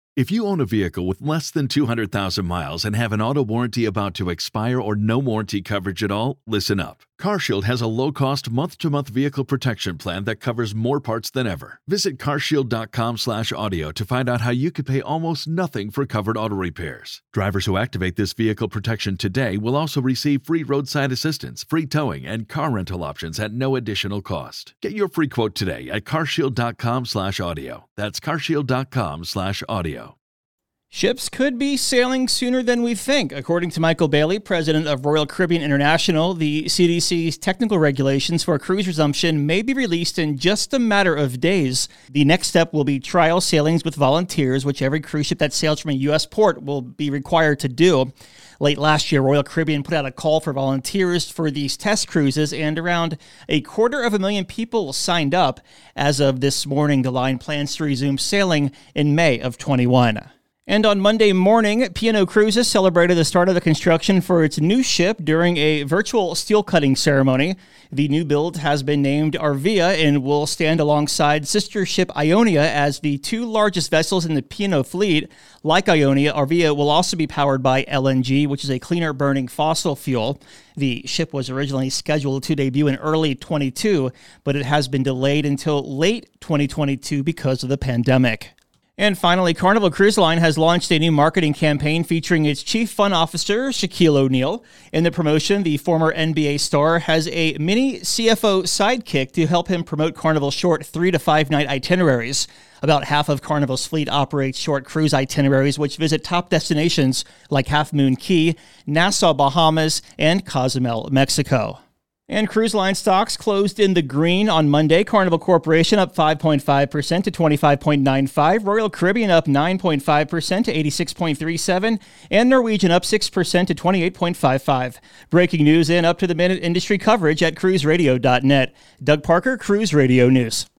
If you own a vehicle with less than 200,000 miles and have an auto warranty about to expire or no warranty coverage at all, listen up. CarShield has a low-cost month-to-month vehicle protection plan that covers more parts than ever. Visit carshield.com/audio to find out how you could pay almost nothing for covered auto repairs. Drivers who activate this vehicle protection today will also receive free roadside assistance, free towing, and car rental options at no additional cost. Get your free quote today at carshield.com/audio. That's carshield.com/audio. Ships could be sailing sooner than we think. According to Michael Bailey, president of Royal Caribbean International, the CDC's technical regulations for cruise resumption may be released in just a matter of days. The next step will be trial sailings with volunteers, which every cruise ship that sails from a U.S. port will be required to do. Late last year, Royal Caribbean put out a call for volunteers for these test cruises, and around 250,000 people signed up. As of this morning, the line plans to resume sailing in May of 21. And on Monday morning, P&O Cruises celebrated the start of the construction for its new ship during a virtual steel cutting ceremony. The new build has been named Arvia and will stand alongside sister ship Ionia as the two largest vessels in the P&O fleet. Like Ionia, Arvia will also be powered by LNG, which is a cleaner burning fossil fuel. The ship was originally scheduled to debut in early 22, but it has been delayed until late 2022 because of the pandemic. And finally, Carnival Cruise Line has launched a new marketing campaign featuring its chief fun officer, Shaquille O'Neal. In the promotion, the former NBA star has a mini CFO sidekick to help him promote Carnival's short 3 to 5 night itineraries. About half of Carnival's fleet operates short cruise itineraries, which visit top destinations like Half Moon Cay, Nassau, Bahamas, and Cozumel, Mexico. And cruise line stocks closed in the green on Monday. Carnival Corporation up 5.5% to 25.95. Royal Caribbean up 9.5% to 86.37. And Norwegian up 6% to 28.55. Breaking news and up-to-the-minute industry coverage at cruiseradio.net. Doug Parker, Cruise Radio News.